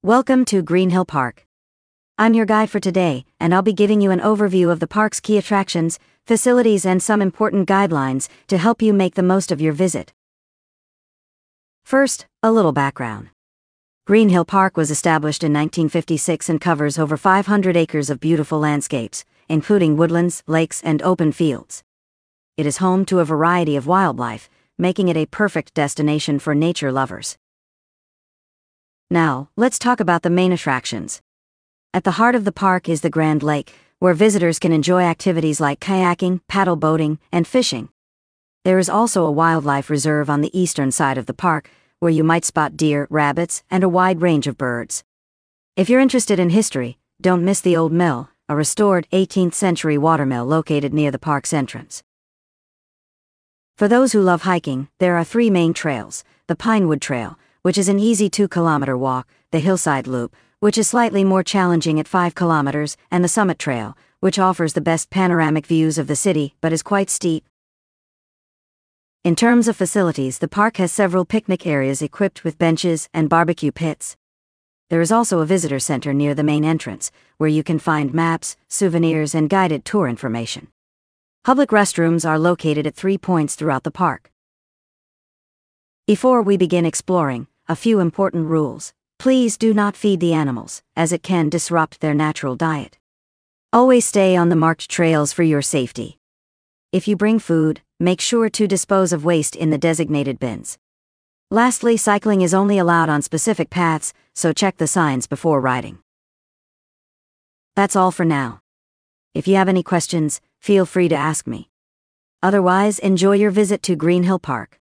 Welcome to Green Hill Park. I'm your guide for today, and I'll be giving you an overview of the park's key attractions, facilities, and some important guidelines to help you make the most of your visit. First, a little background. Green Hill Park was established in 1956 and covers over 500 acres of beautiful landscapes, including woodlands, lakes, and open fields. It is home to a variety of wildlife, making it a perfect destination for nature lovers. Now, let's talk about the main attractions. At the heart of the park is the Grand Lake, where visitors can enjoy activities like kayaking, paddle boating, and fishing. There is also a wildlife reserve on the eastern side of the park, where you might spot deer, rabbits, and a wide range of birds. If you're interested in history, don't miss the Old Mill, a restored 18th century watermill located near the park's entrance. For those who love hiking, there are three main trails: the Pinewood Trail, which is an easy 2-kilometer walk, the Hillside Loop, which is slightly more challenging at 5 kilometers, and the Summit Trail, which offers the best panoramic views of the city but is quite steep. In terms of facilities, the park has several picnic areas equipped with benches and barbecue pits. There is also a visitor center near the main entrance, where you can find maps, souvenirs, and guided tour information. Public restrooms are located at 3 points throughout the park. Before we begin exploring, a few important rules. Please do not feed the animals, as it can disrupt their natural diet. Always stay on the marked trails for your safety. If you bring food, make sure to dispose of waste in the designated bins. Lastly, cycling is only allowed on specific paths, so check the signs before riding. That's all for now. If you have any questions, feel free to ask me. Otherwise, enjoy your visit to Green Hill Park.